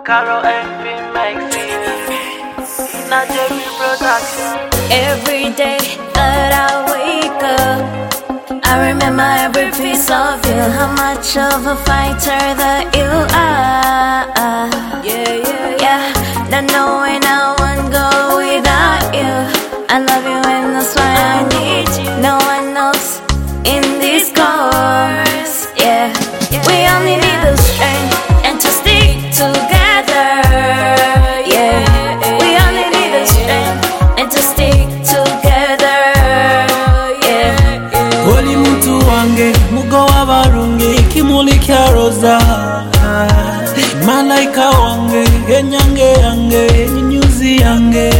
Caro MP Maxi, Najee Production. Every day that I wake up, I remember every piece of you. How much of a fighter that you are. Yeah. Not knowing I won't go without you. I love you and that's why I need you. No one else in this course. Yeah. We only need the strength and to stick together. Yeah. We only need the strength and to stick together. Yeah. Oli mtu wange mugo wabarungi kimuli kya roza. Malaika wange enyange yange nyuzi yange.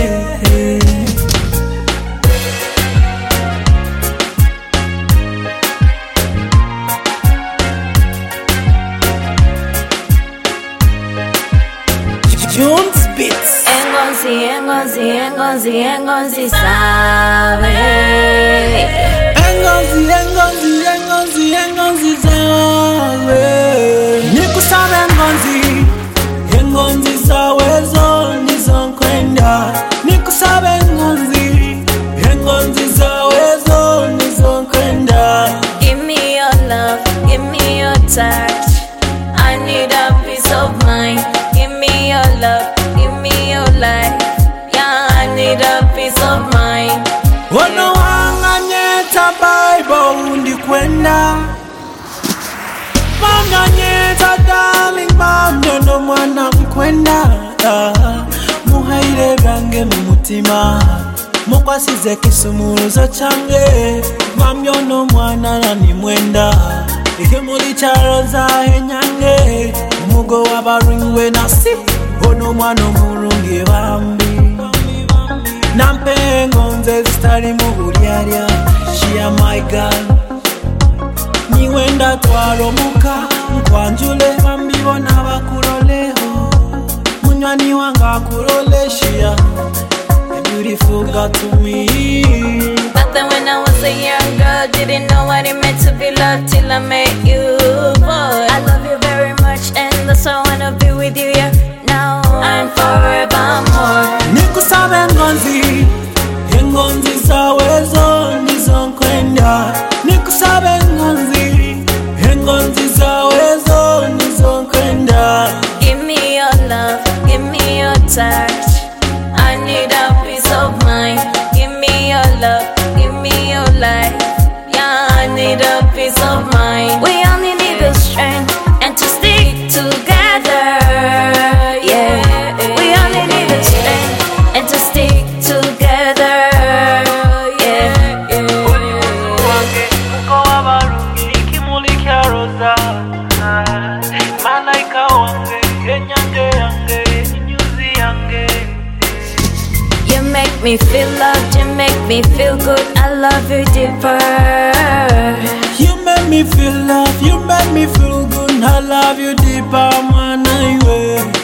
Jones Beats. Engonzi sabe. Engonzi sabe. Nikusabe engonzi sawe zo nizonkwenda. Nikusabe engonzi sawe zo nizonkwenda. Give me your love, give me your touch. I need a peace of mind. Give me your love, give me your life. Yeah, I need a peace of mind. Ono wanga nyeta Bible ndikwenda. Manga nyeta darling mamyo no mwana mkwenda. Muhaire gange mumutima. Mukwasize kisumuruzo change. Mamyo no mwana nani mwenda. Ikimuli charoza enyange. Umugo wabaringwe nasi. Ono mwana murungi bambi. Nampe engonze zitari mu buryarya. She a my girl. Niwenda twaromuka nkwanjule bambibona bakuroleho. Munywani wanga akurole she a beautiful girl to me. Back then when I was a young girl, didn't know what it meant to be loved till I met you, boy. I love you very much and that's why I wanna be with you, yeah. Now and forevermore. Nikusabe engonzi sawe zo nizonkwenda. Nikusabe engonzi sawe zo nizonkwenda. Give me your love, give me your touch. I need a peace of mind. Give me your love, give me your life. Yeah, I need a peace of mind. We only need the strength and to stick together. Yeah, we only need the strength and to stick together. Yeah. Wange mugo wabarungi kimuli kya roza. Malaika wange enyange yange nyuzi yange. You make me feel loved, you make me feel good. I love you deeper. You make me feel love, you make me feel good. I love you deeper, man.